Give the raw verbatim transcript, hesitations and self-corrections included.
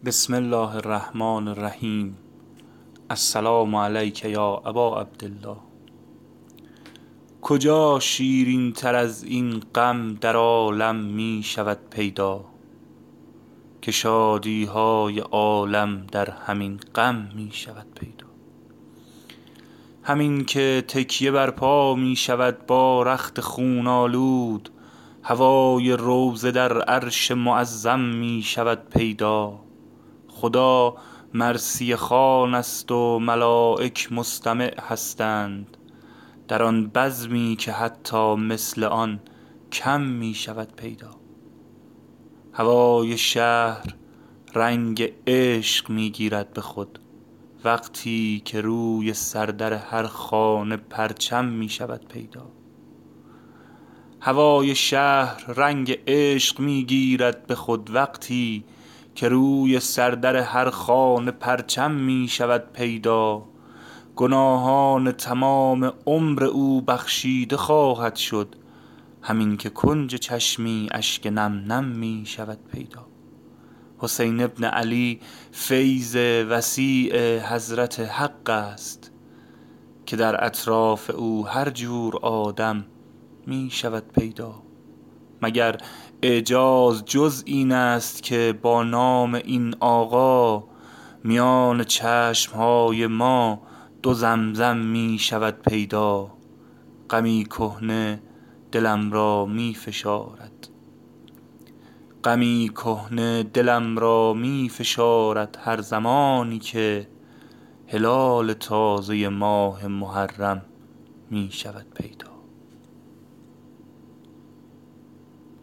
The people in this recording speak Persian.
بسم الله الرحمن الرحیم. السلام علیک یا ابا عبدالله. کجا شیرین تر از این غم در عالم می شود پیدا، که شادی های عالم در همین غم می شود پیدا. همین که تکیه بر پا می شود با رخت خون آلود، هوای روضه در عرش معظم می شود پیدا. خدا مرثیه خوان است و ملائک مستمع هستند، در آن بزمی که حتی مثل آن کم می شود پیدا. هوای شهر رنگ عشق می گیرد به خود، وقتی که روی سردر هر خانه پرچم می شود پیدا. هوای شهر رنگ عشق می گیرد به خود، وقتی که روی سردر هر خانه پرچم می شود پیدا. گناهان تمام عمر او بخشیده خواهد شد، همین که کنج چشمی اشک نم نم می شود پیدا. حسین ابن علی فیض وسیع حضرت حق است، که در اطراف او هر جور آدم می شود پیدا. مگر اعجاز جز این است که با نام این آقا، میان چشمهای ما دو زمزم می شود پیدا. غمی کهنه دلم را می فشارد، غمی کهنه دلم را می فشارد هر زمانی که هلال تازه ماه محرم می شود پیدا.